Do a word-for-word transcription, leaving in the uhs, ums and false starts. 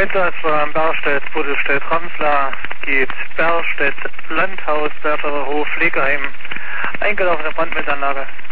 Einsatzwagen Berstedt, Buddelstedt, Ramsler, geht Berstedt, Landhaus, Berterer Hof, Pflegeheim, eingelaufene Brandmeldanlage.